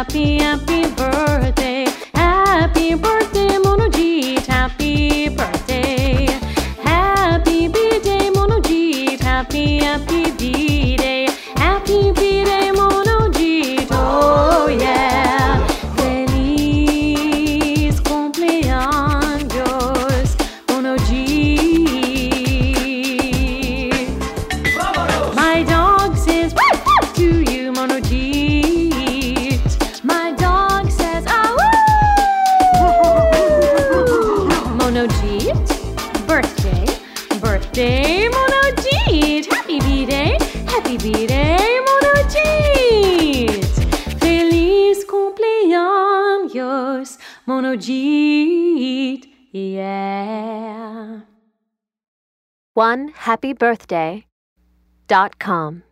Happy, happy birthday. Happy birthday, Monojit. Happy birthday. Happy B-Day, Monojit. Happy, happy B-Day. Happy B-Day, Monojit. Oh yeah. Feliz cumpleaños, Monojit. My dog says woof, woof to you, Monojit. My dog says ah woo. Monojit, birthday, birthday, Monojit. Happy B-Day, Monojit. Feliz cumpleaños, Monojit. Yeah. OneHappyBirthday.com